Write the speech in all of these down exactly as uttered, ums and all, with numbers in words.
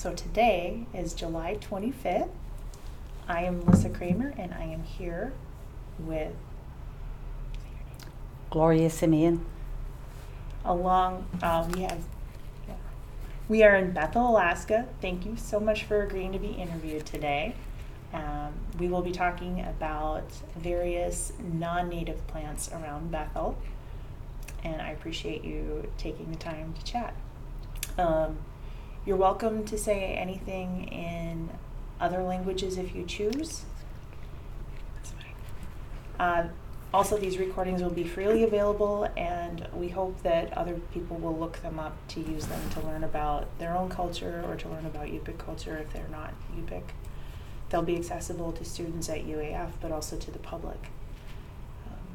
So today is July twenty-fifth. I am Melissa Kramer, and I am here with Gloria Simeon. along. Uh, we have. Yeah. We are in Bethel, Alaska. Thank you so much for agreeing to be interviewed today. Um, we will be talking about various non-native plants around Bethel, and I appreciate you taking the time to chat. Um, you're welcome to say anything in other languages if you choose. Uh, also, these recordings will be freely available, and we hope that other people will look them up to use them to learn about their own culture or to learn about Yupik culture if they're not Yupik. They'll be accessible to students at U A F, but also to the public. Um,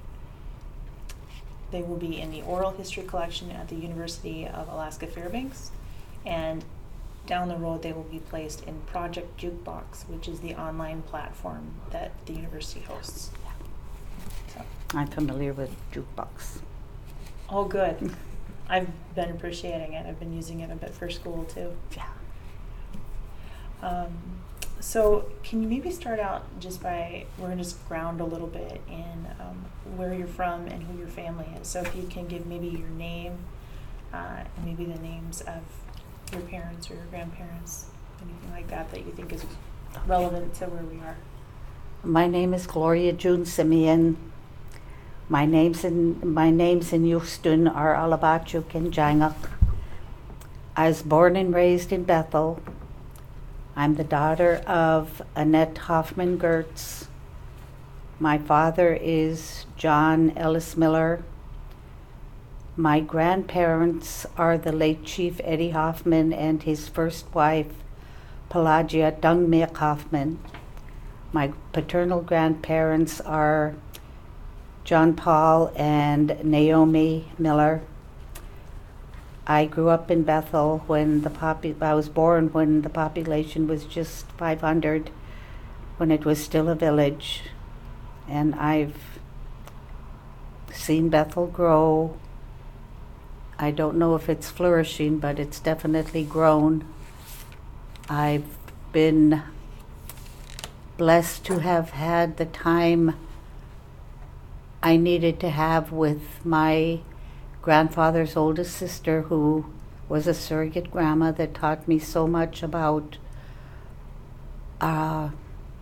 they will be in the oral history collection at the University of Alaska Fairbanks, and down the road they will be placed in Project Jukebox, which is the online platform that the university hosts. So. I'm familiar with Jukebox. Oh, good. I've been appreciating it. I've been using it a bit for school too. Yeah. Um, so can you maybe start out just by, we're going to just ground a little bit in um, where you're from and who your family is. So if you can give maybe your name uh, and maybe the names of your parents or your grandparents, anything like that that you think is relevant to where we are. My name is Gloria June Simeon. My names in my names in Houston are Alabachuk and Jangak. I was born and raised in Bethel. I'm the daughter of Annette Hoffman Gertz. My father is John Ellis Miller. My grandparents are the late Chief Eddie Hoffman and his first wife, Pelagia Dungmik Hoffman. My paternal grandparents are John Paul and Naomi Miller. I grew up in Bethel when the popu- I was born when the population was just five hundred, when it was still a village. And I've seen Bethel grow. I don't know if it's flourishing, but it's definitely grown. I've been blessed to have had the time I needed to have with my grandfather's oldest sister, who was a surrogate grandma that taught me so much about uh,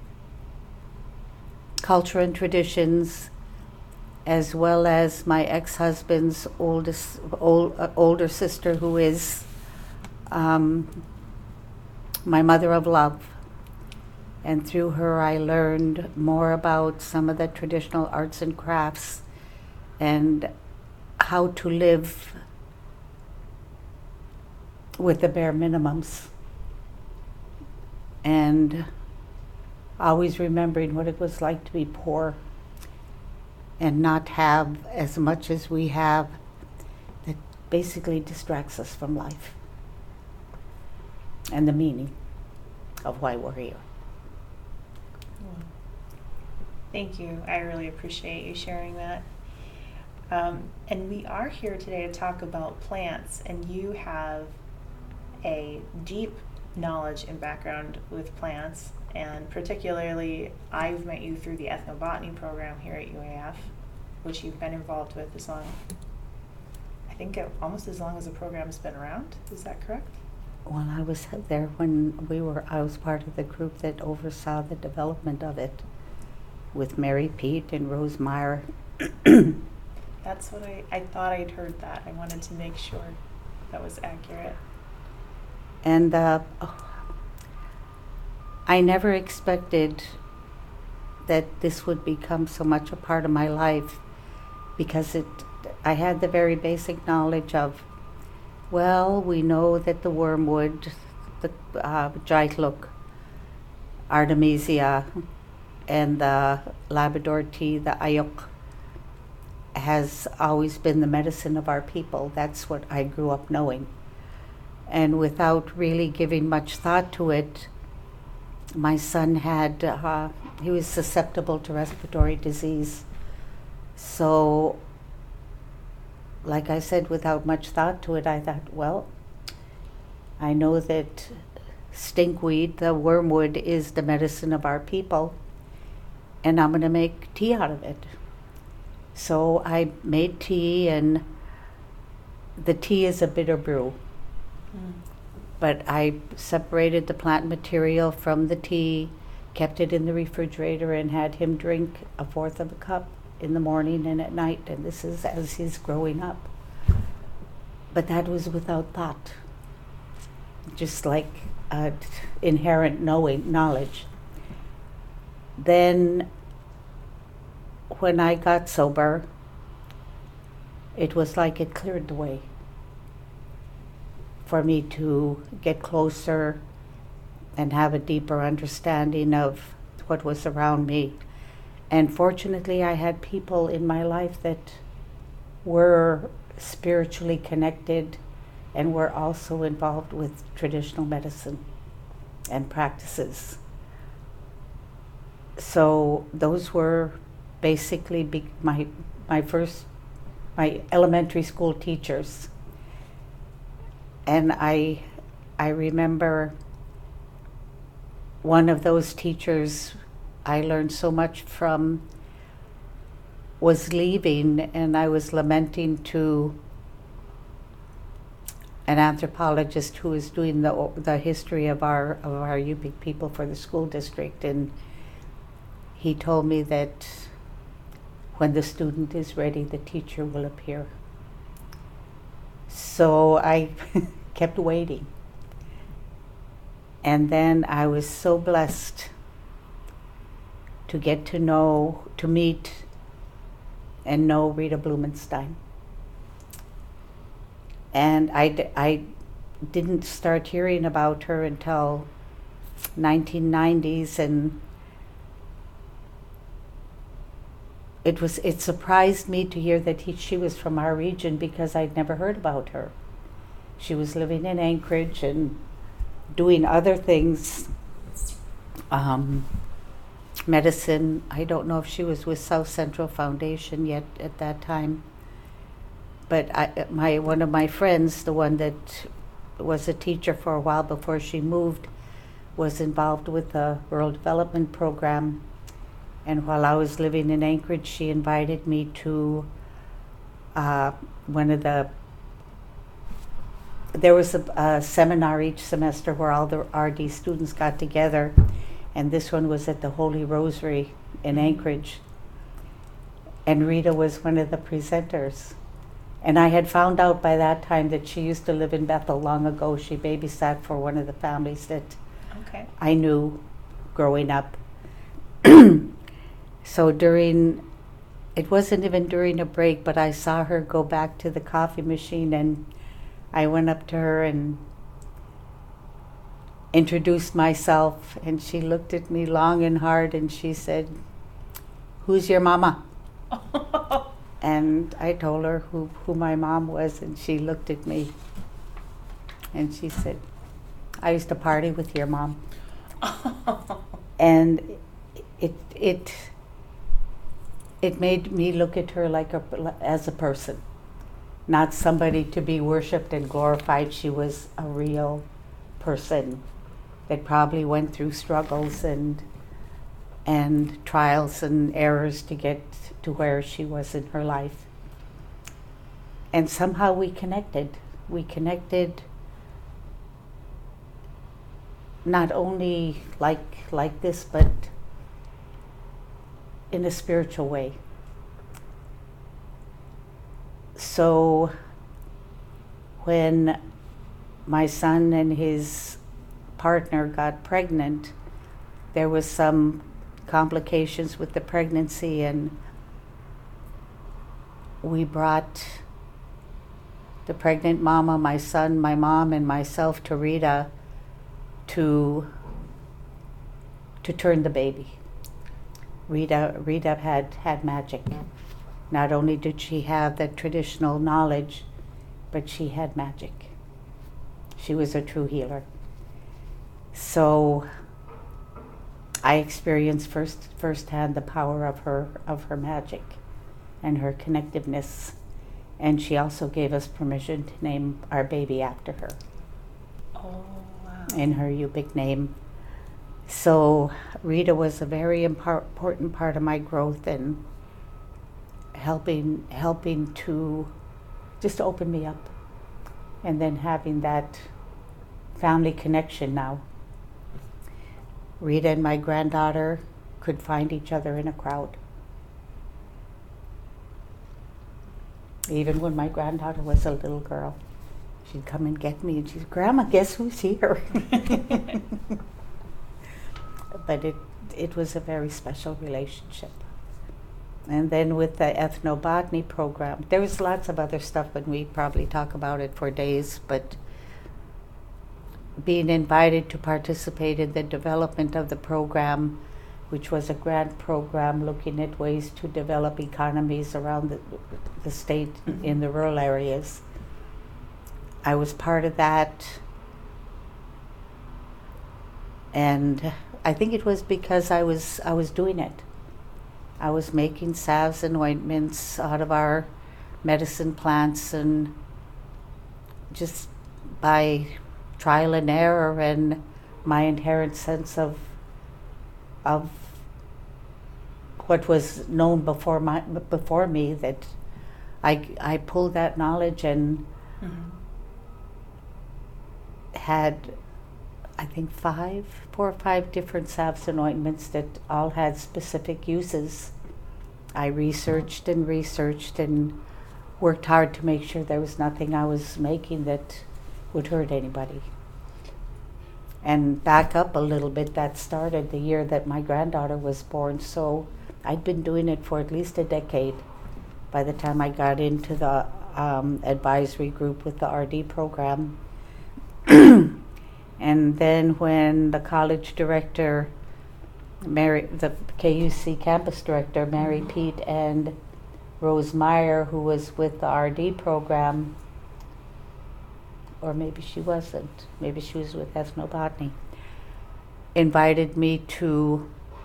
culture and traditions, as well as my ex-husband's oldest old, uh, older sister, who is um, my mother of love. And through her I learned more about some of the traditional arts and crafts and how to live with the bare minimums. And always remembering what it was like to be poor and not have as much as we have that basically distracts us from life and the meaning of why we're here. Thank you. I really appreciate you sharing that. Um, and we are here today to talk about plants, and you have a deep knowledge and background with plants, and particularly I've met you through the ethnobotany program here at U A F, which you've been involved with as long, I think it, almost as long as the program's been around. Is that correct? Well, I was there when we were, I was part of the group that oversaw the development of it with Mary Pete and Rose Meyer. That's what I, I thought I'd heard that. I wanted to make sure that was accurate. And uh, oh, I never expected that this would become so much a part of my life, because it, I had the very basic knowledge of, well, we know that the wormwood, the uh, Jaitluk, Artemisia, and the Labrador tea, the Ayuk, has always been the medicine of our people. That's what I grew up knowing. And without really giving much thought to it, my son had, uh, he was susceptible to respiratory disease. So, like I said, without much thought to it, I thought, well, I know that stinkweed, the wormwood, is the medicine of our people, and I'm going to make tea out of it. So I made tea, and the tea is a bitter brew. Mm. But I separated the plant material from the tea, kept it in the refrigerator, and had him drink a fourth of a cup in the morning and at night, and this is as he's growing up. But that was without thought, just like uh, inherent knowing knowledge. Then when I got sober, it was like it cleared the way for me to get closer and have a deeper understanding of what was around me. And fortunately, I had people in my life that were spiritually connected and were also involved with traditional medicine and practices. So those were basically be my my first my elementary school teachers. And I I remember one of those teachers I learned so much from was leaving, and I was lamenting to an anthropologist who was doing the the history of our of our Yupik people for the school district, and he told me that when the student is ready, the teacher will appear. So I kept waiting. And then I was so blessed to get to know, to meet and know Rita Blumenstein. And I, d- I didn't start hearing about her until nineteen nineties, and it was it surprised me to hear that he, she was from our region, because I'd never heard about her. She was living in Anchorage and doing other things, um, medicine. I don't know if she was with South Central Foundation yet at that time. But I, my one of my friends, the one that was a teacher for a while before she moved, was involved with the Rural Development Program. And while I was living in Anchorage, she invited me to uh, one of the, there was a, a seminar each semester where all the R D students got together, and this one was at the Holy Rosary in Anchorage. And Rita was one of the presenters. And I had found out by that time that she used to live in Bethel long ago. She babysat for one of the families that okay. I knew growing up. So during, it wasn't even during a break, but I saw her go back to the coffee machine, and I went up to her and introduced myself, and she looked at me long and hard, and she said, "Who's your mama?" And I told her who, who my mom was, and she looked at me and she said, "I used to party with your mom." And it it it made me look at her like a as a person, not somebody to be worshipped and glorified. She was a real person that probably went through struggles and and trials and errors to get to where she was in her life. And somehow we connected. We connected not only like like this, but in a spiritual way. So when my son and his partner got pregnant, there was some complications with the pregnancy, and we brought the pregnant mama, my son, my mom, and myself to Rita to to turn the baby. Rita Rita had had magic. Not only did she have the traditional knowledge, but she had magic. She was a true healer. So I experienced first firsthand the power of her of her magic and her connectiveness. And she also gave us permission to name our baby after her. Oh, wow. in her Yupik name. So Rita was a very impar- important part of my growth and helping helping to just open me up, and then having that family connection now. Rita and my granddaughter could find each other in a crowd. Even when my granddaughter was a little girl, she'd come and get me and she'd, Grandma, guess who's here? But it, it was a very special relationship. And then with the ethnobotany program, there was lots of other stuff, and we probably talk about it for days, but being invited to participate in the development of the program, which was a grant program looking at ways to develop economies around the, the state mm-hmm. in the rural areas. I was part of that, and I think it was because I was I was doing it. I was making salves and ointments out of our medicine plants, and just by trial and error and my inherent sense of of what was known before my before me, that I I pulled that knowledge and mm-hmm. had, I think, five, four or five different salves and ointments that all had specific uses. I researched and researched and worked hard to make sure there was nothing I was making that would hurt anybody. And back up a little bit, that started the year that my granddaughter was born, so I'd been doing it for at least a decade by the time I got into the um, advisory group with the R D program. And then when the college director, Mary, the K U C campus director, Mary Pete, and Rose Meyer, who was with the R D program, or maybe she wasn't, maybe she was with ethnobotany, invited me to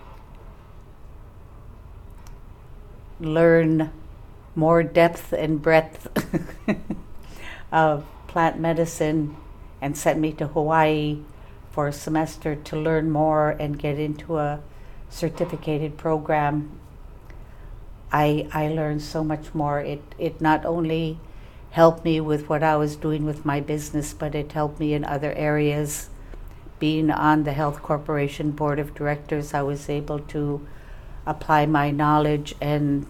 learn more depth and breadth of plant medicine, and sent me to Hawaii for a semester to learn more and get into a certificated program. I I learned so much more. It it not only helped me with what I was doing with my business, but it helped me in other areas. Being on the Health Corporation Board of Directors, I was able to apply my knowledge and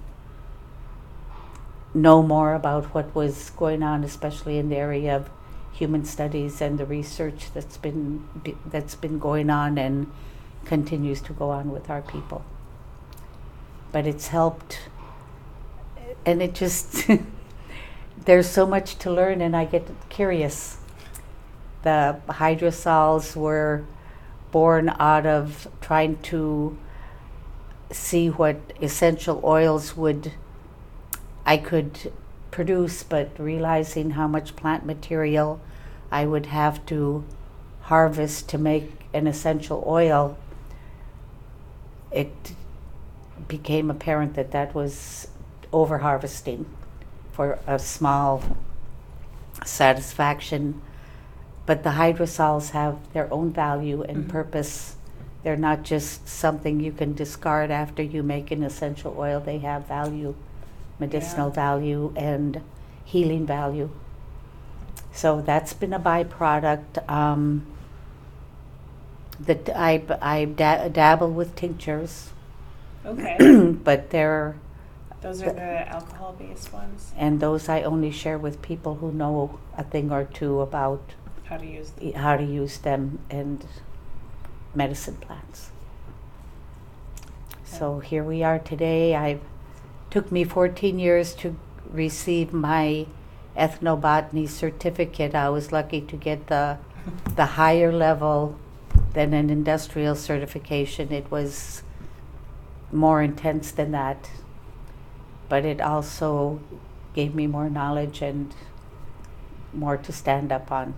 know more about what was going on, especially in the area of human studies and the research that's been that's been going on and continues to go on with our people. But it's helped, and it just there's so much to learn, and I get curious. The hydrosols were born out of trying to see what essential oils would I could produce, but realizing how much plant material I would have to harvest to make an essential oil, it became apparent that that was over-harvesting for a small satisfaction. But the hydrosols have their own value and mm-hmm. purpose. They're not just something you can discard after you make an essential oil. They have value, medicinal yeah. value, and healing value. So that's been a byproduct. Um, that I, I da- dabble with tinctures. Okay. But they're... Those are the alcohol-based ones? And those I only share with people who know a thing or two about how to use them, how to use them and medicine plants. Okay. So here we are today. I took me fourteen years to receive my ethnobotany certificate. I was lucky to get the the higher level than an industrial certification. It was more intense than that, but it also gave me more knowledge and more to stand up on.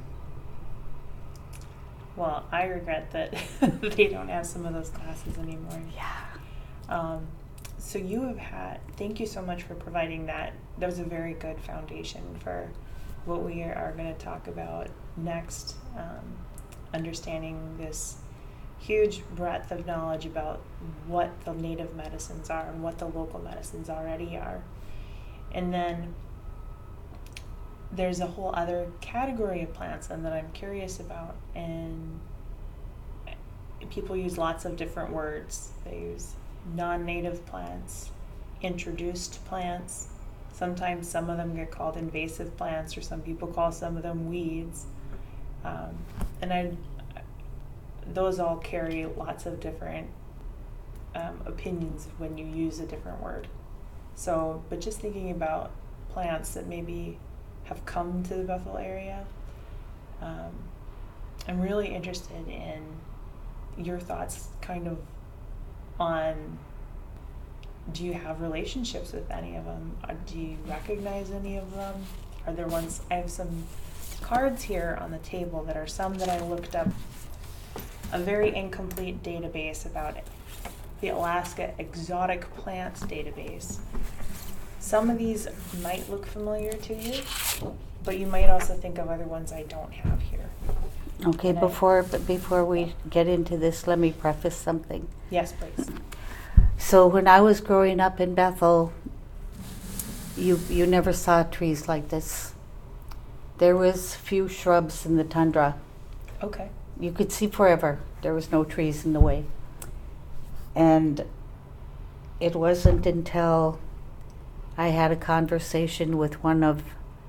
Well, I regret that they don't have some of those classes anymore. Yeah. Um, so you have had, thank you so much for providing that. That was a very good foundation for what we are going to talk about next. Um, understanding this huge breadth of knowledge about what the native medicines are and what the local medicines already are. And then there's a whole other category of plants then that I'm curious about, and people use lots of different words. They use non-native plants, introduced plants. Sometimes some of them get called invasive plants, or some people call some of them weeds. Um, and I, those all carry lots of different um, opinions when you use a different word. So, but just thinking about plants that maybe have come to the Bethel area, um, I'm really interested in your thoughts kind of on, do you have relationships with any of them? Or do you recognize any of them? Are there ones? I have some cards here on the table that are some that I looked up, a very incomplete database about it, the Alaska Exotic Plants Database. Some of these might look familiar to you, but you might also think of other ones I don't have here. Okay, And I- before but before we get into this, let me preface something. Yes, please. So when I was growing up in Bethel, you you never saw trees like this. There was few shrubs in the tundra. Okay. You could see forever. There was no trees in the way. And it wasn't until I had a conversation with one of,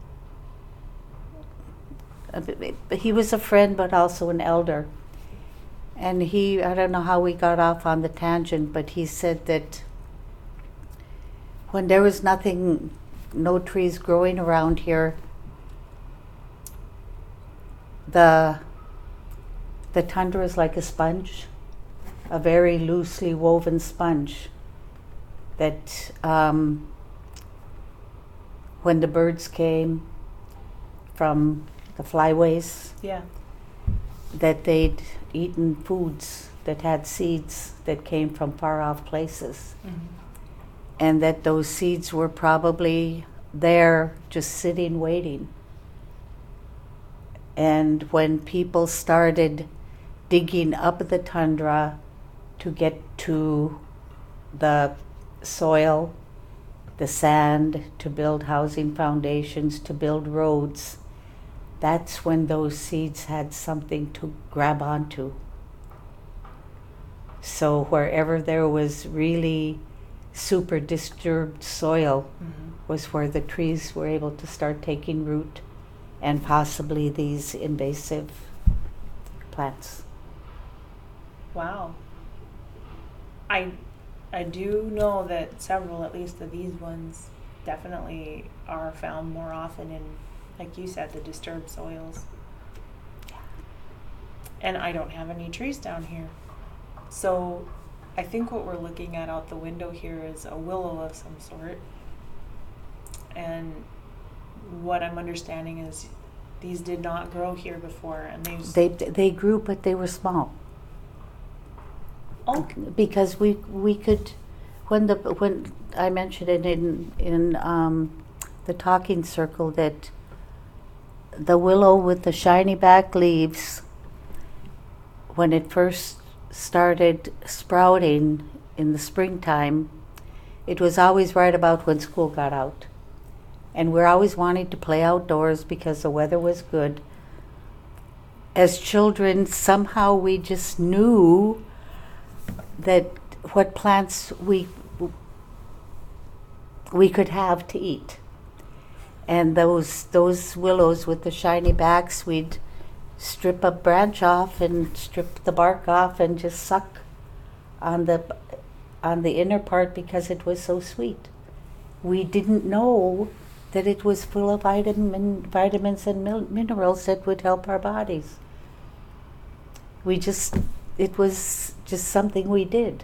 uh, he was a friend but also an elder. And he, I don't know how we got off on the tangent, but he said that when there was nothing, no trees growing around here, the the tundra is like a sponge, a very loosely woven sponge that um, when the birds came from the flyways, Yeah. that they'd eaten foods that had seeds that came from far off places, Mm-hmm. and that those seeds were probably there just sitting waiting. And when people started digging up the tundra to get to the soil, the sand, to build housing foundations, to build roads, that's when those seeds had something to grab onto. So wherever there was really super disturbed soil Mm-hmm. was where the trees were able to start taking root, and possibly these invasive plants. Wow. I I do know that several, at least of these ones, definitely are found more often in, like you said, the disturbed soils. And I don't have any trees down here. So I think what we're looking at out the window here is a willow of some sort. And what I'm understanding is these did not grow here before, and they They they grew, but they were small. oh Because we we could, when the when I mentioned it in in um, the talking circle, that the willow with the shiny back leaves, when it first started sprouting in the springtime, it was always right about when school got out. And we're always wanting to play outdoors because the weather was good. As children, somehow we just knew that what plants we we could have to eat. And those those willows with the shiny backs, we'd strip a branch off and strip the bark off and just suck on the on the inner part because it was so sweet. We didn't know that it was full of vitamin, vitamins and mil- minerals that would help our bodies. We just, it was just something we did.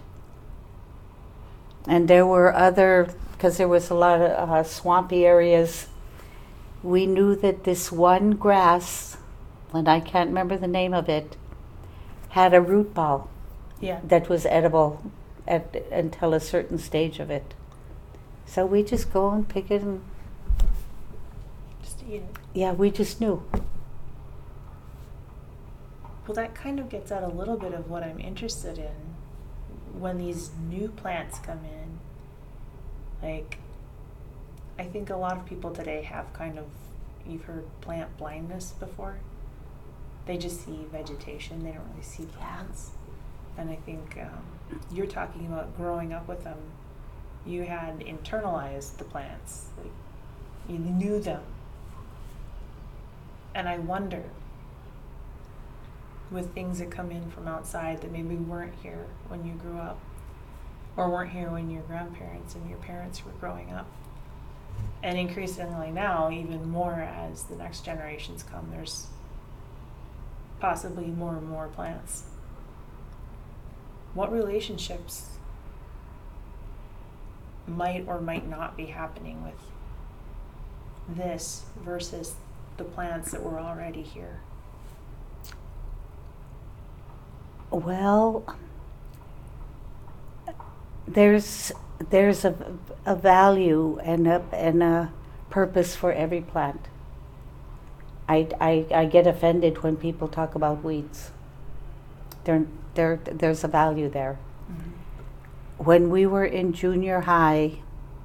And there were other, because there was a lot of uh, swampy areas, we knew that this one grass, and I can't remember the name of it, had a root ball yeah. that was edible at, until a certain stage of it. So we just go and pick it, and Just eat it. yeah, we just knew. Well, that kind of gets at a little bit of what I'm interested in when these new plants come in. Like, I think a lot of people today have kind of, you've heard plant blindness before. They just see vegetation, they don't really see plants. And I think um, you're talking about growing up with them. You had internalized the plants, like you knew them. And I wonder, with things that come in from outside that maybe weren't here when you grew up, or weren't here when your grandparents and your parents were growing up, and increasingly now, even more as the next generations come, there's possibly more and more plants. What relationships might or might not be happening with this versus the plants that were already here? Well, there's there's a, a value and a and a purpose for every plant. I, I, I get offended when people talk about weeds. There, there, there's a value there. Mm-hmm. When we were in junior high,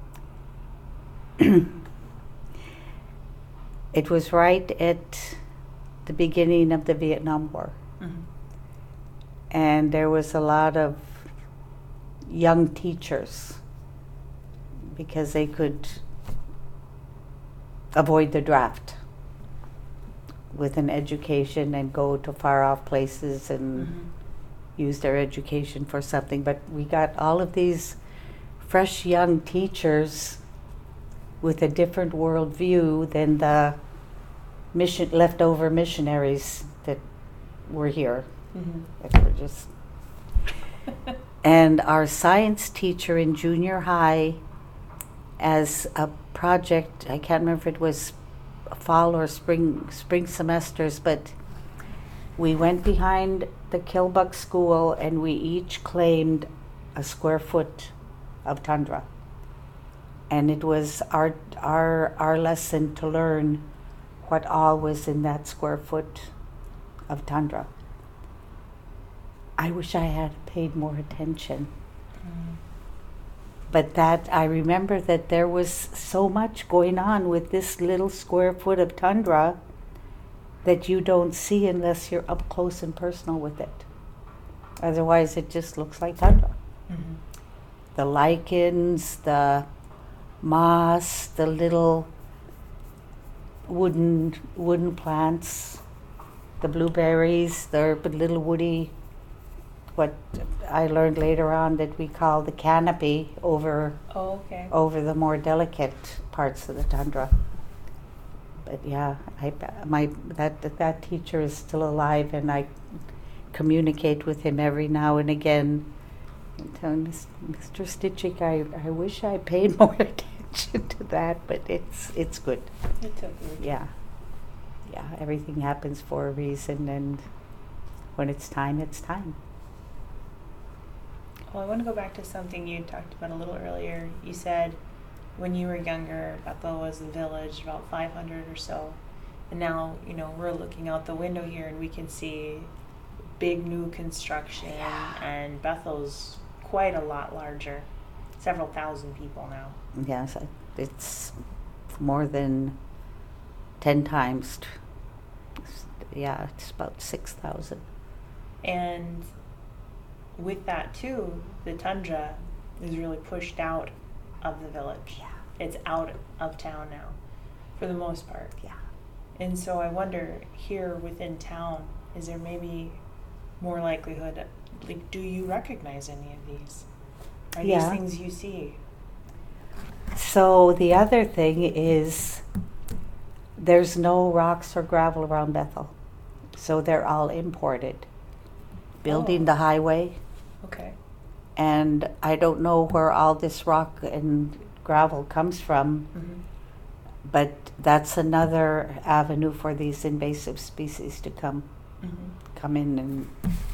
it was right at the beginning of the Vietnam War. Mm-hmm. And there was a lot of young teachers because they could avoid the draft with an education and go to far off places and mm-hmm. use their education for something. But we got all of these fresh young teachers with a different worldview than the mission leftover missionaries that were here. Mm-hmm. That were just and our science teacher in junior high, as a project, I can't remember if it was fall or spring spring semesters, but we went behind the Kilbuck School and we each claimed a square foot of tundra. And it was our our our lesson to learn what all was in that square foot of tundra. I wish I had paid more attention. Mm. But that, I remember that there was so much going on with this little square foot of tundra that you don't see unless you're up close and personal with it. Otherwise, it just looks like tundra. Mm-hmm. The lichens, the moss, the little wooden wooden plants, the blueberries, the little woody, what I learned later on that we call the canopy over oh, okay. over the more delicate parts of the tundra. But yeah, I my that that teacher is still alive, and I communicate with him every now and again. And tell Mister Stitchick, I I wish I paid more attention to that, but it's it's good. It's okay. Yeah, yeah. Everything happens for a reason, and when it's time, it's time. Well, I want to go back to something you talked about a little earlier. You said when you were younger, Bethel was a village, about five hundred or so. And now, you know, we're looking out the window here and we can see big new construction, yeah. And Bethel's quite a lot larger, several thousand people now. Yes, it's more than ten times. Yeah, it's about six thousand. And with that too, the tundra is really pushed out of the village. Yeah. It's out of town now, for the most part. Yeah. And so I wonder, here within town, is there maybe more likelihood, like, do you recognize any of these? Are yeah. these things you see? So the other thing is there's no rocks or gravel around Bethel. So they're all imported. Building oh. the highway. Okay. And I don't know where all this rock and gravel comes from, mm-hmm. but that's another avenue for these invasive species to come mm-hmm. come in. And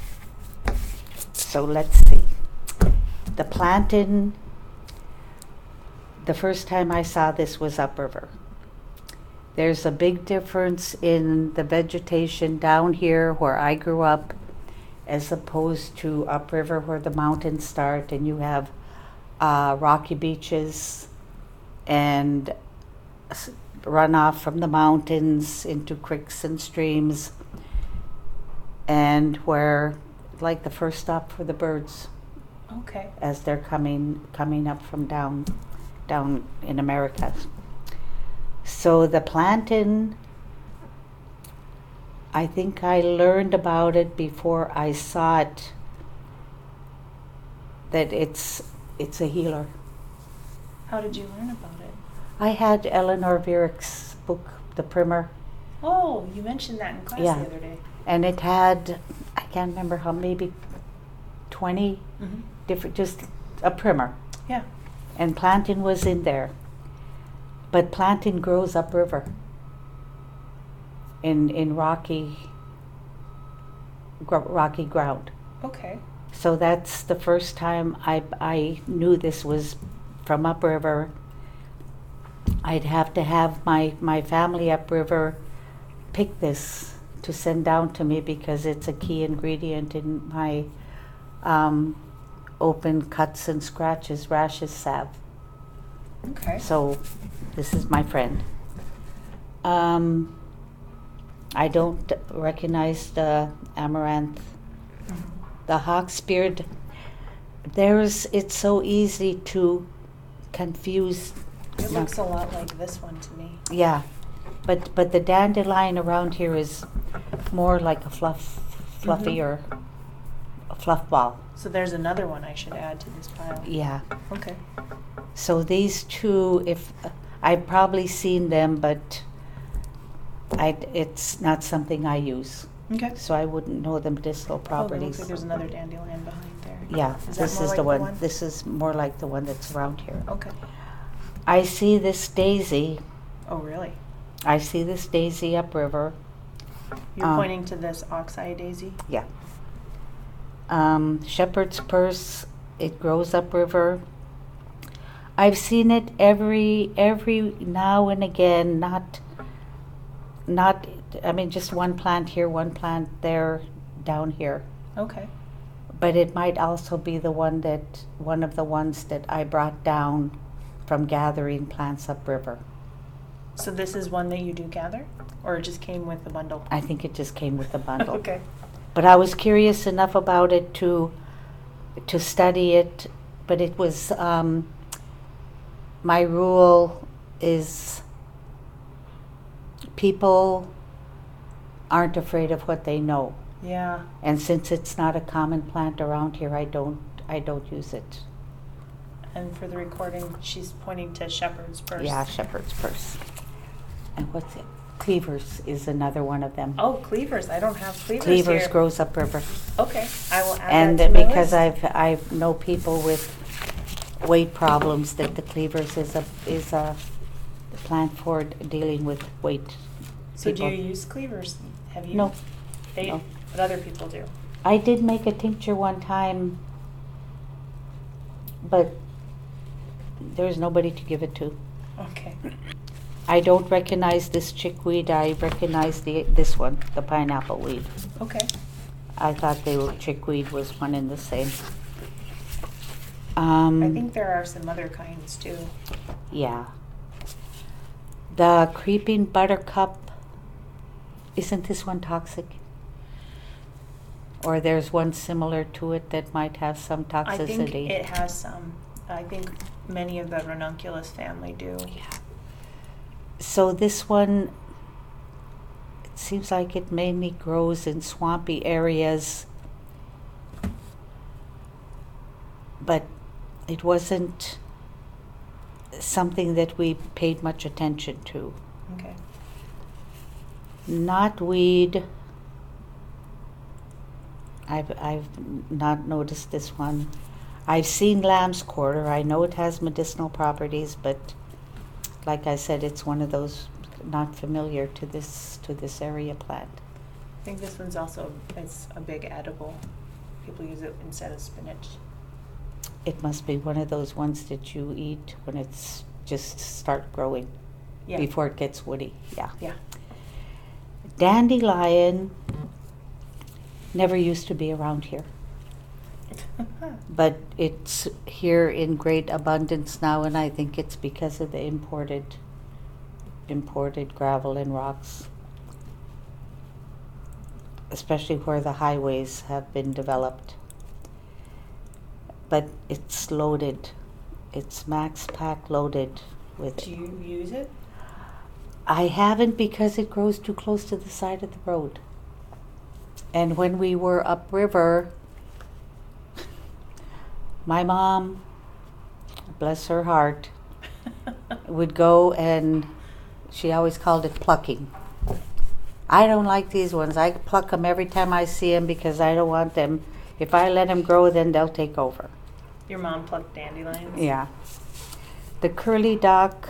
so let's see. The plantain, the first time I saw this was upriver. There's a big difference in the vegetation down here where I grew up as opposed to upriver where the mountains start and you have uh, rocky beaches and s- runoff from the mountains into creeks and streams, and where like the first stop for the birds Okay. as they're coming coming up from down down in America. So the plantain, I think I learned about it before I saw it, that it's it's a healer. How did you learn about it? I had Eleanor Vierek's book, The Primer, Oh, you mentioned that in class Yeah. the other day. and it had, I can't remember how, maybe twenty Mm-hmm. different, just a primer. Yeah. And plantain was in there. But plantain grows upriver in in rocky gro- rocky ground. Okay. So that's the first time I I knew this was from upriver. I'd have to have my, my family upriver pick this to send down to me because it's a key ingredient in my um, open cuts and scratches rashes salve. Okay. So this is my friend. Um, I don't recognize the amaranth. The hawksbeard, there's, it's so easy to confuse. It No. looks a lot like this one to me. Yeah, but but the dandelion around here is more like a fluff, fluffier, a fluff ball. So there's another one I should add to this pile. Yeah. Okay. So these two, if I've probably seen them, but I it's not something I use, Okay. so I wouldn't know the medicinal Oh, it properties. looks like there's another dandelion behind there. Yeah, Is that this more is like the the one. one? This is more like the one that's around here. Okay. I see this daisy. Oh, really? I see this daisy upriver. You're Um, pointing to this oxeye daisy? Yeah. Um, shepherd's purse. It grows upriver. I've seen it every every now and again. Not. Not. I mean, just one plant here, one plant there, down here. Okay. But it might also be the one that one of the ones that I brought down from gathering plants upriver. So this is one that you do gather? Or it just came with the bundle? I think it just came with the bundle. Okay. But I was curious enough about it to to study it. But it was um, my rule is people aren't afraid of what they know, Yeah. and since it's not a common plant around here, I don't I don't use it. And for the recording, she's pointing to shepherd's purse. Yeah, shepherd's purse. And what's it? Cleavers is another one of them. Oh, cleavers. I don't have cleavers Cleavers here. grows upriver. Okay. I will add And that to my because list. I've I know people with weight problems, that the cleavers is a is a plant for dealing with weight. So do people. you use cleavers? Have you? No. They, No. But other people do. I did make a tincture one time, but there's nobody to give it to. Okay. I don't recognize this chickweed. I recognize the this one, the pineapple weed. Okay. I thought they were chickweed was one and the same. Um, I think there are some other kinds too. Yeah. The creeping buttercup, isn't this one toxic? Or there's one similar to it that might have some I think toxicity? it has some. I think many of the ranunculus family do. Yeah. So this one, it seems like it mainly grows in swampy areas, but it wasn't something that we paid much attention to. Okay. Knotweed, I've, I've not noticed this one. I've seen lamb's quarter. I know it has medicinal properties, but like I said, it's one of those not familiar to this to this area plant. I think this one's also it's a big edible. People use it instead of spinach. It must be one of those ones that you eat when it's just start growing. Yeah. before it gets woody. Yeah. Yeah. Dandelion never used to be around here, but it's here in great abundance now, and I think it's because of the imported imported gravel and rocks, especially where the highways have been developed. But it's loaded. It's max pack loaded with Do it. you use it? I haven't because it grows too close to the side of the road. And when we were upriver, my mom, bless her heart, would go and she always called it plucking. I don't like these ones. I pluck them every time I see them because I don't want them. If I let them grow, then they'll take over. Your mom plucked dandelions? Yeah. The curly dock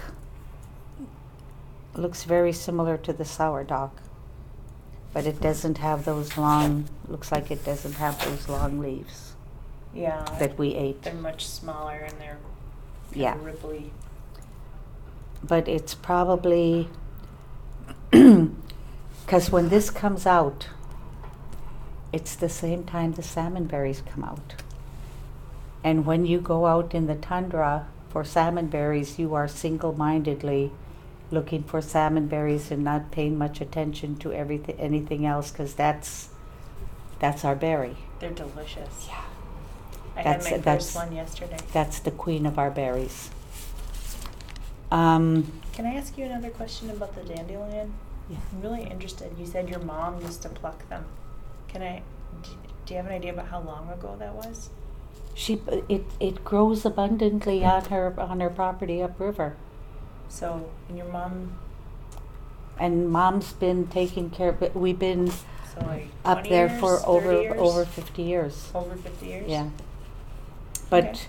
looks very similar to the sour dock, but it doesn't have those long, looks like it doesn't have those long leaves Yeah. that we ate. They're much smaller and they're kind Yeah. of ripply. But it's probably, because when this comes out, it's the same time the salmon berries come out. And when you go out in the tundra for salmon berries, you are single-mindedly looking for salmon berries and not paying much attention to everything, anything else, because that's that's our berry. They're delicious. Yeah, I That's- had my that's- first one yesterday. that's the queen of our berries. Um, Can I ask you another question about the dandelion? yeah. I'm really interested. You said your mom used to pluck them. Can I, do, do you have an idea about how long ago that was? She it it grows abundantly on her on her property upriver. So, and your mom, And Mom's been taking care of it. We've been so like up twenty there years, for thirty over years? over fifty years. Over fifty years? Yeah. But Okay.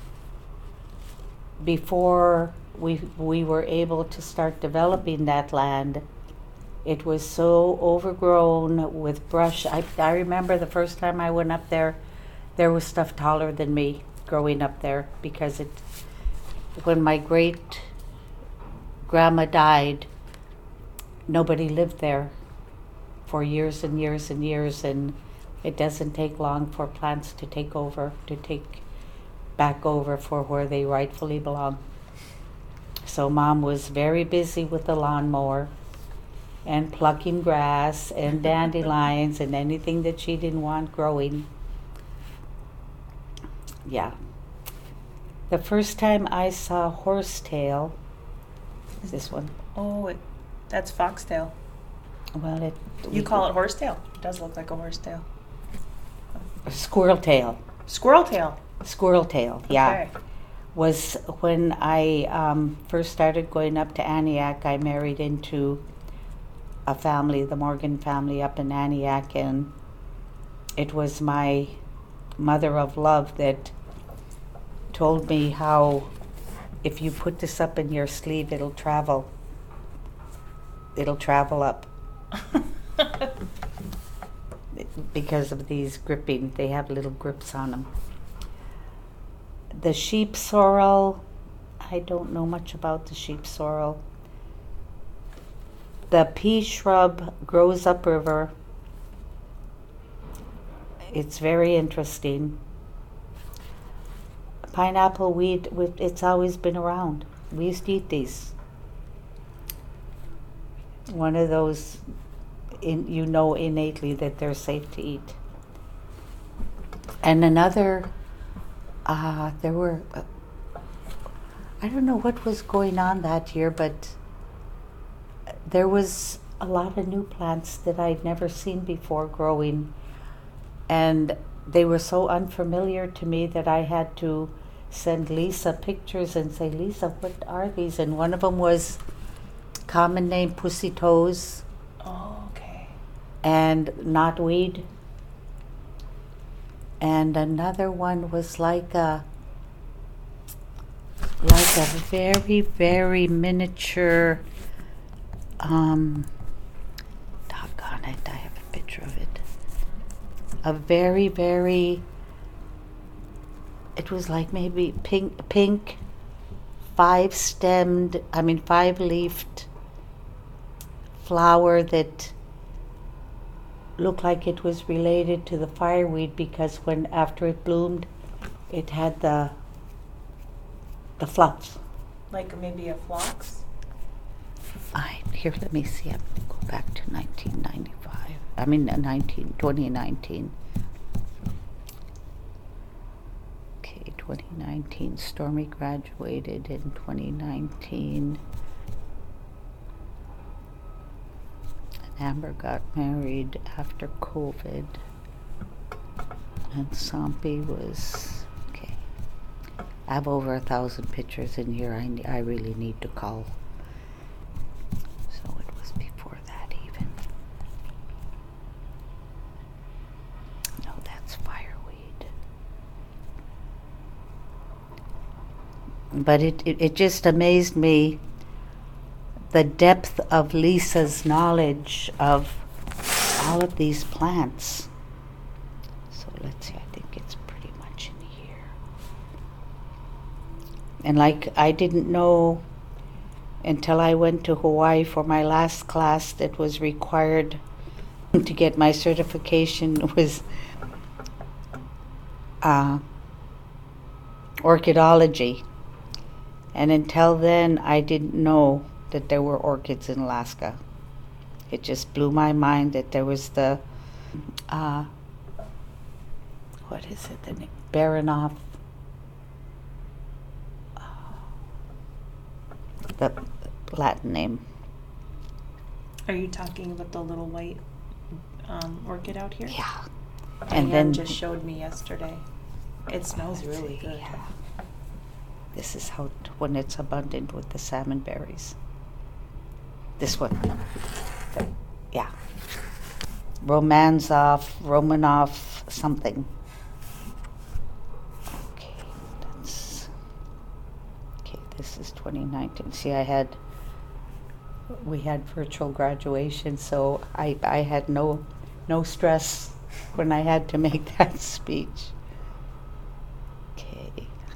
before we we were able to start developing that land, it was so overgrown with brush. I I remember the first time I went up there, there was stuff taller than me growing up there because it when my great grandma died, nobody lived there for years and years and years, and it doesn't take long for plants to take over, to take back over for where they rightfully belong. So Mom was very busy with the lawnmower and plucking grass and dandelions and anything that she didn't want growing. Yeah. The first time I saw horsetail, this one, Oh, it, that's foxtail. well, it. You call it horsetail. It does look like a horsetail. Squirrel tail. Squirrel tail. Squirrel tail, yeah. Okay. Was when I um, first started going up to Aniak. I married into a family, the Morgan family up in Aniak, and it was my mother of love that told me how if you put this up in your sleeve, it'll travel. It'll travel up because of these gripping. They have little grips on them. The sheep sorrel, I don't know much about the sheep sorrel. The pea shrub grows upriver. It's very interesting. Pineapple weed, with- it's always been around. We used to eat these. One of those, in, you know innately that they're safe to eat. And another, uh, there were, uh, I don't know what was going on that year, but there was a lot of new plants that I'd never seen before growing. And they were so unfamiliar to me that I had to send Lisa pictures and say, Lisa, what are these? And one of them was common name pussy toes Oh, okay. and knotweed. And another one was like a like a very, very miniature um doggone it, I have a picture of it. A very, very, it was like maybe pink, pink, five-stemmed, I mean five-leafed flower that looked like it was related to the fireweed because when after it bloomed, it had the the fluff. Like maybe a phlox? I, here, let me see. I'm gonna go back to nineteen ninety-five. I mean, uh, nineteen, twenty nineteen. Okay, twenty nineteen. Stormy graduated in twenty nineteen. And Amber got married after COVID. And Sampi was, okay. I have over a thousand pictures in here. I, I really need to call. So it was before that even. No, that's fireweed. But it, it, it just amazed me the depth of Lisa's knowledge of all of these plants. So let's see, I think it's pretty much in here. And like, I didn't know until I went to Hawaii for my last class that was required to get my certification was uh, orchidology. And until then, I didn't know that there were orchids in Alaska. It just blew my mind that there was the, uh, what is it, the name? Baranoff. The Latin name. Are you talking about the little white um, orchid out here? Yeah. And And then just showed me yesterday. It smells Let's really see, good. yeah. This is how t- when it's abundant with the salmon berries. This one. The- yeah. Romanzoff, Romanoff, something. Okay, that's okay. This is twenty nineteen. See, I had we had virtual graduation, so I I had no no stress when I had to make that speech. Okay.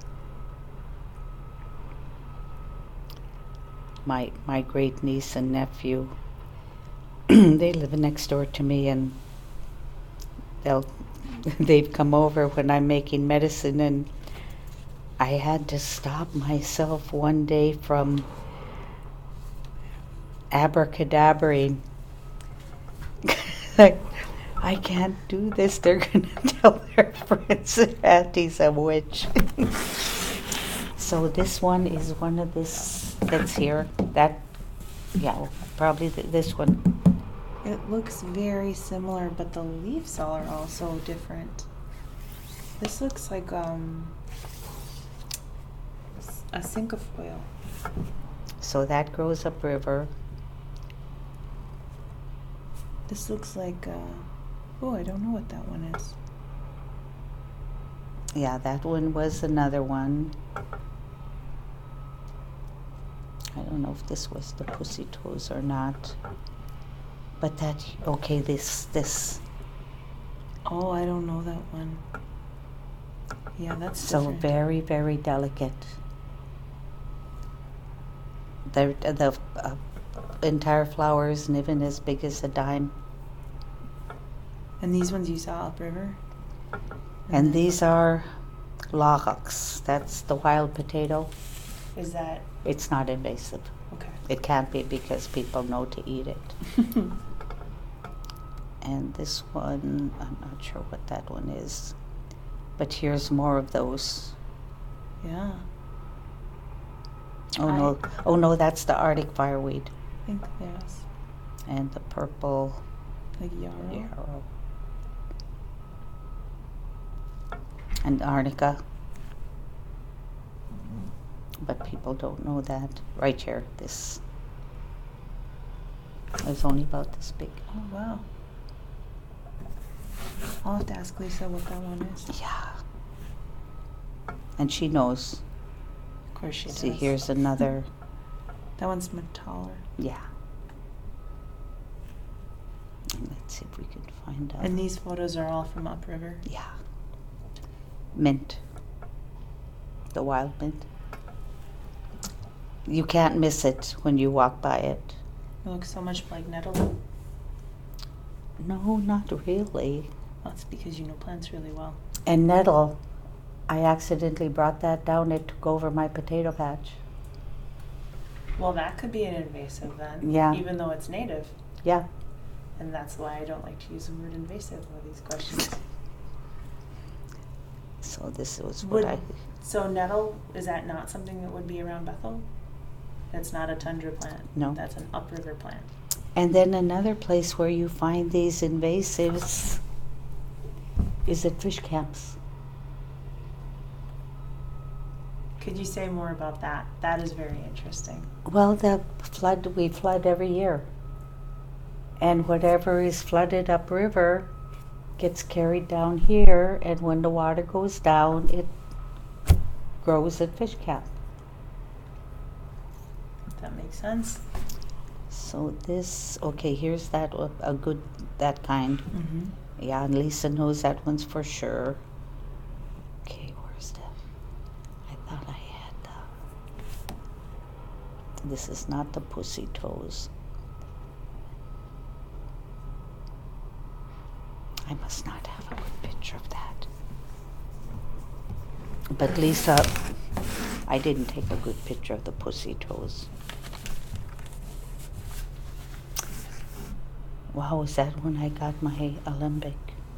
My my great niece and nephew, they live next door to me, and they'll they've come over when I'm making medicine, and I had to stop myself one day from abracadabraing. Like, I can't do this. They're gonna tell their friends that Auntie's a witch. So this one is one of this that's here. That, yeah, probably th- this one. It looks very similar, but the leaves all are also different. This looks like um, s- a cinquefoil. So that grows upriver. This looks like, uh, oh, I don't know what that one is. Yeah, that one was another one. I don't know if this was the pussy toes or not. But that, okay, this, this. Oh, I don't know that one. Yeah, that's So different. very, very delicate. The, the uh, entire flower isn't even as big as a dime. And these ones you saw upriver? And then- these are lox. That's the wild potato. Is that, It's not invasive. okay. It can't be because people know to eat it. And this one, I'm not sure what that one is. But here's more of those. Yeah, Oh no, oh no, that's the Arctic fireweed. I think there's And the purple like yarrow. yarrow. And arnica. But people don't know that. Right here, this is only about this big. Oh, wow. I'll have to ask Lisa what that one is. Yeah. And she knows. Of course she See, does. here's another. That one's taller. Yeah. And let's see if we can find out. And these photos are all from upriver. Yeah. Mint. The wild mint. You can't miss it when you walk by it. It looks so much like nettle. No, not really. That's because you know plants really well. And nettle, I accidentally brought that down. It took over my potato patch. Well, that could be an invasive then. Yeah. Even though it's native. Yeah. And that's why I don't like to use the word invasive with these questions. So this was Would, what I... so nettle, is that not something that would be around Bethel? It's not a tundra plant. No. That's an upriver plant. And then another place where you find these invasives is at fish camps. Could you say more about that? That is very interesting. Well, the flood, we flood every year. And whatever is flooded upriver gets carried down here, and when the water goes down, it grows at fish camp. That makes sense. So this, okay, here's that, uh, a good, that kind. Mm-hmm. Yeah, and Lisa knows that one's for sure. Okay, where's that? I thought I had, uh, this is not the pussy toes. I must not have a good picture of that. But Lisa, I didn't take a good picture of the pussy toes. Wow, is that when I got my Olympic?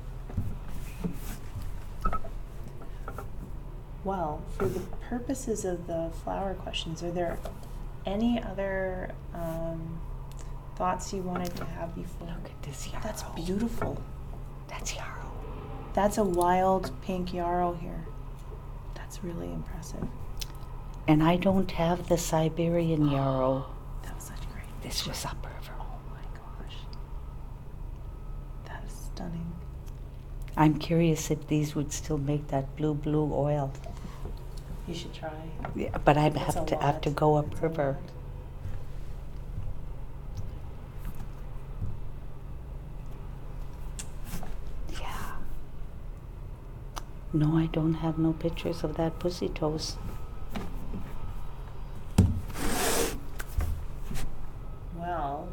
Well, for the purposes of the flower questions, are there any other um, thoughts you wanted to have before? Look at this yarrow. That's beautiful. That's yarrow. That's a wild pink yarrow here. That's really impressive. And I don't have the Siberian yarrow. That was such great. This was upriver. Oh my gosh. That is stunning. I'm curious if these would still make that blue blue oil. You should try. Yeah, but I'd That's have a to have lot. to go That's a upriver. lot. Yeah. No, I don't have no pictures of that pussy toes. Well,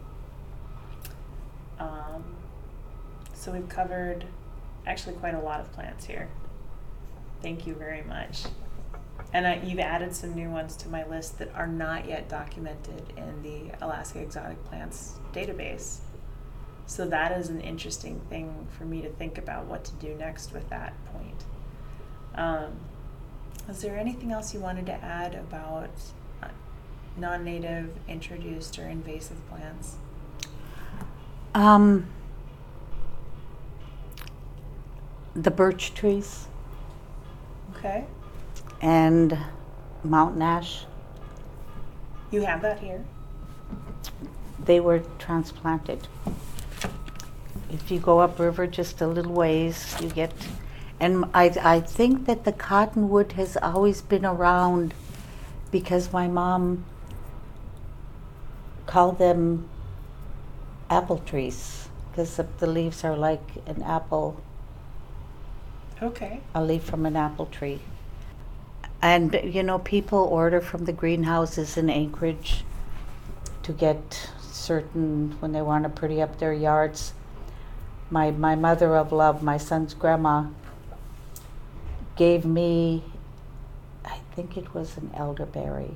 um, so we've covered actually quite a lot of plants here. Thank you very much. And I, you've added some new ones to my list that are not yet documented in the Alaska Exotic Plants database. So that is an interesting thing for me to think about what to do next with that point. Um, is there anything else you wanted to add about uh, non-native, introduced, or invasive plants? Um, the birch trees Okay. and mountain ash, You have that here? they were transplanted. If you go upriver just a little ways, you get, and I, I think that the cottonwood has always been around because my mom called them apple trees because the, the leaves are like an apple, Okay. a leaf from an apple tree. And, you know, people order from the greenhouses in Anchorage to get certain, when they want to pretty up their yards. My, my mother of love, my son's grandma, gave me, I think it was an elderberry.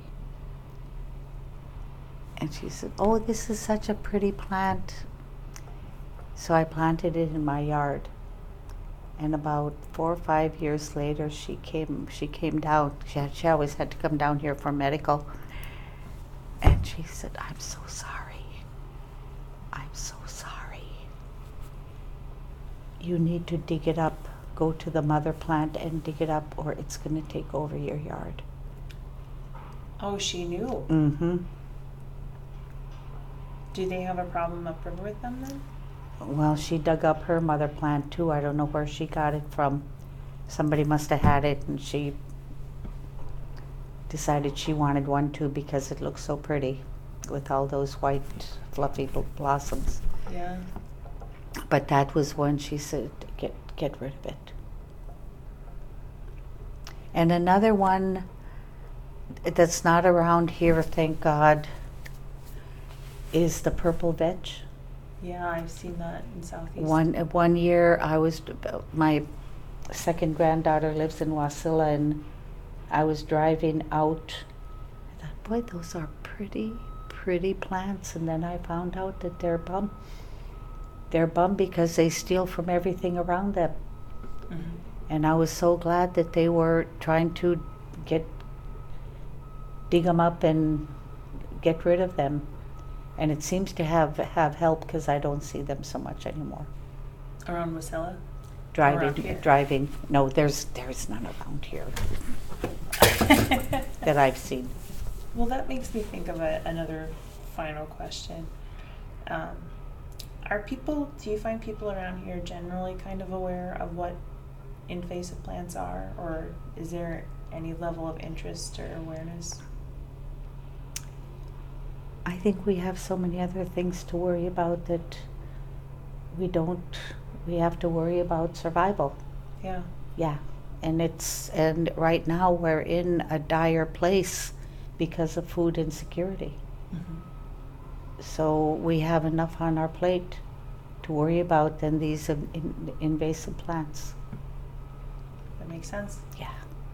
And she said, oh, this is such a pretty plant. So I planted it in my yard. And about four or five years later, she came. She came down. She had, she always had to come down here for medical. And she said, "I'm so sorry. I'm so sorry. You need to dig it up. Go to the mother plant and dig it up, or it's going to take over your yard." Oh, she knew. Mm-hmm. Do they have a problem upriver with them then? Well, she dug up her mother plant too. I don't know where she got it from. Somebody must have had it, and she decided she wanted one too because it looks so pretty with all those white fluffy bl- blossoms. Yeah. But that was one she said, get get rid of it. And another one that's not around here, thank God, is the purple vetch. Yeah, I've seen that in Southeast. One one year, I was my second granddaughter lives in Wasilla, and I was driving out. I thought, boy, those are pretty, pretty plants. And then I found out that they're bum. They're bum because they steal from everything around them. Mm-hmm. And I was so glad that they were trying to get dig them up and get rid of them. And it seems to have, have helped because I don't see them so much anymore. Around Wasilla? Driving, driving. No, there's there's none around here that I've seen. Well, that makes me think of a, another final question. Um, are people, do you find people around here generally kind of aware of what invasive plants are, or is there any level of interest or awareness? I think we have so many other things to worry about that we don't, we have to worry about survival. Yeah. Yeah. And it's, and right now we're in a dire place because of food insecurity. Mm-hmm. So we have enough on our plate to worry about than these in, in, invasive plants. That makes sense. Yeah.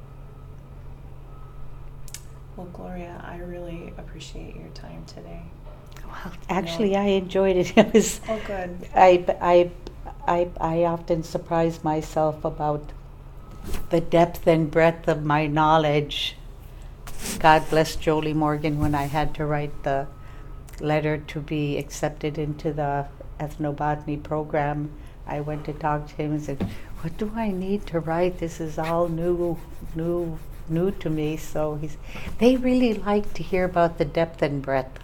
Well, Gloria, I really appreciate your time today. Well, actually, I enjoyed it. It was. Oh, good. I, I, I, I often surprise myself about the depth and breadth of my knowledge. God bless Jolie Morgan when I had to write the letter to be accepted into the ethnobotany program. I went to talk to him and said, "What do I need to write? This is all new, new." new to me." So he's, they really like to hear about the depth and breadth.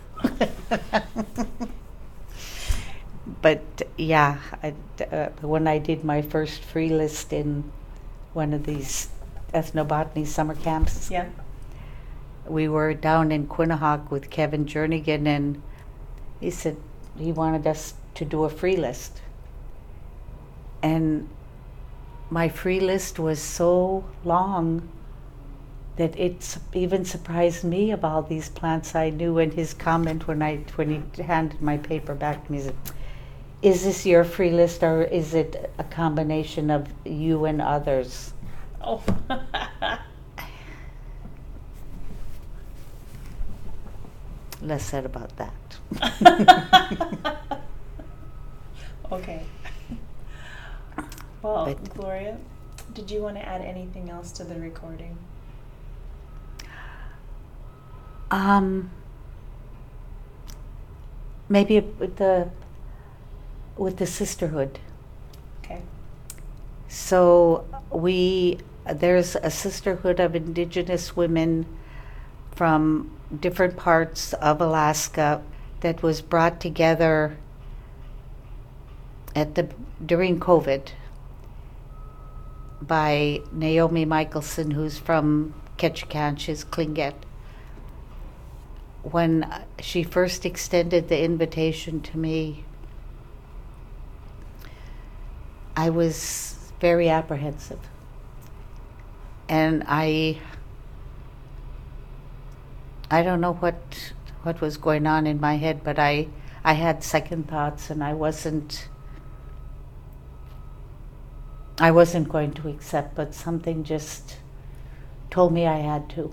But yeah, I, uh, when I did my first free list in one of these ethnobotany summer camps, Yeah. we were down in Quinnahock with Kevin Jernigan, and he said he wanted us to do a free list. And my free list was so long that it even surprised me of all these plants I knew. And his comment when I when he handed my paper back to me, he said, "Is this your free list, or is it a combination of you and others?" Oh. Less said about that. Okay. Well, But- Gloria, did you want to add anything else to the recording? Um, maybe with the with the sisterhood. Okay. So we there's a sisterhood of Indigenous women from different parts of Alaska that was brought together at the during COVID by Naomi Michelson, who's from Ketchikan, she's Tlingit. When she first extended the invitation to me, I was very apprehensive. And I I don't know what what was going on in my head, but I I had second thoughts, and I wasn't I wasn't going to accept, but something just told me I had to.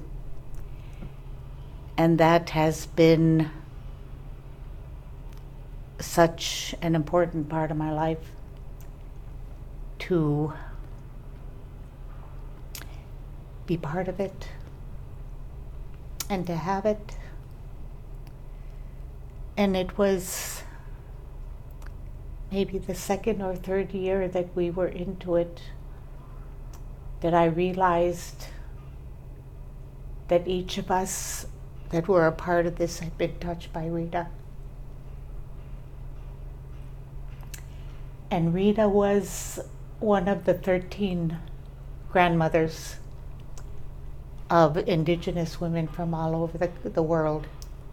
And that has been such an important part of my life, to be part of it and to have it. And it was maybe the second or third year that we were into it that I realized that each of us that were a part of this had been touched by Rita. And Rita was one of the thirteen grandmothers of Indigenous women from all over the, the world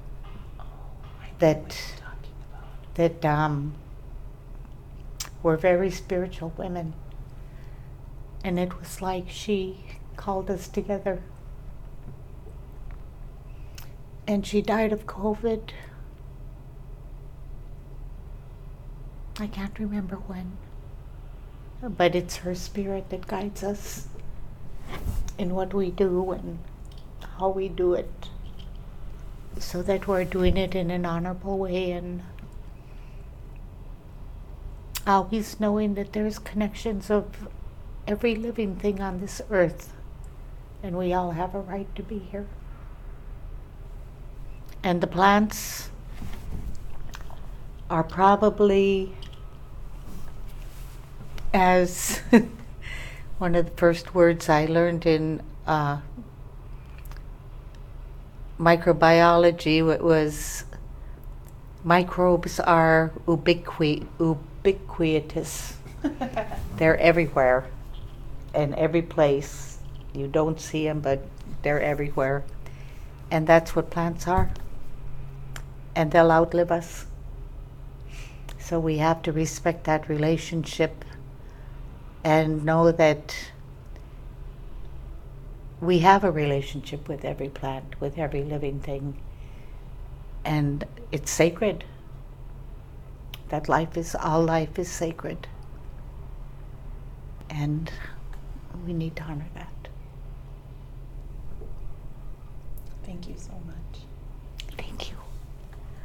that that um, were very spiritual women. And it was like she called us together. and she died of COVID. I can't remember when, but it's her spirit that guides us in what we do and how we do it, so that we're doing it in an honorable way, and always knowing that there's connections of every living thing on this earth, and we all have a right to be here. And the plants are probably, as one of the first words I learned in uh, microbiology was, microbes are ubiqui- ubiquitous. They're everywhere and every place. You don't see them, but they're everywhere. And that's what plants are. And they'll outlive us. So we have to respect that relationship and know that we have a relationship with every plant, with every living thing. And it's sacred. That life is, all life is sacred. And we need to honor that. Thank you so much.